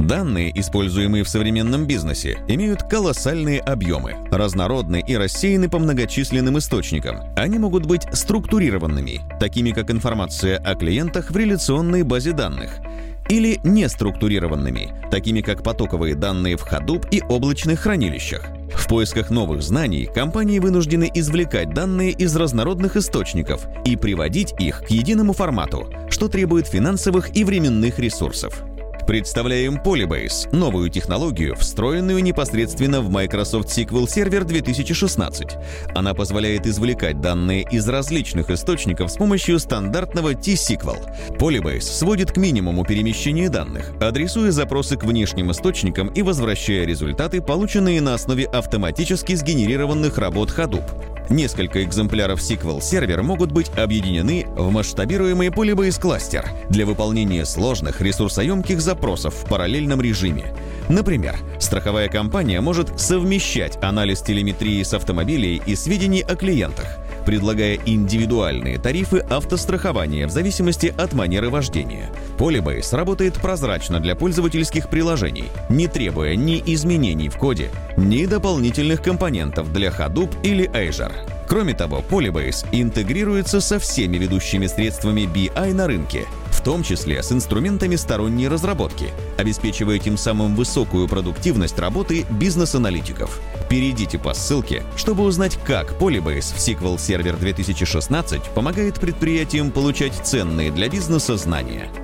Данные, используемые в современном бизнесе, имеют колоссальные объемы, разнородны и рассеяны по многочисленным источникам. Они могут быть структурированными, такими как информация о клиентах в реляционной базе данных, или неструктурированными, такими как потоковые данные в Hadoop и облачных хранилищах. В поисках новых знаний компании вынуждены извлекать данные из разнородных источников и приводить их к единому формату, что требует финансовых и временных ресурсов. Представляем Polybase – новую технологию, встроенную непосредственно в Microsoft SQL Server 2016. Она позволяет извлекать данные из различных источников с помощью стандартного T-SQL. Polybase сводит к минимуму перемещение данных, адресуя запросы к внешним источникам и возвращая результаты, полученные на основе автоматически сгенерированных работ Hadoop. Несколько экземпляров SQL Server могут быть объединены в масштабируемый Polybase кластер для выполнения сложных ресурсоемких запросов в параллельном режиме. Например, страховая компания может совмещать анализ телеметрии с автомобилей и сведений о клиентах, предлагая индивидуальные тарифы автострахования в зависимости от манеры вождения. Polybase работает прозрачно для пользовательских приложений, не требуя ни изменений в коде, ни дополнительных компонентов для Hadoop или Azure. Кроме того, Polybase интегрируется со всеми ведущими средствами BI на рынке, в том числе с инструментами сторонней разработки, обеспечивая тем самым высокую продуктивность работы бизнес-аналитиков. Перейдите по ссылке, чтобы узнать, как Polybase в SQL Server 2016 помогает предприятиям получать ценные для бизнеса знания.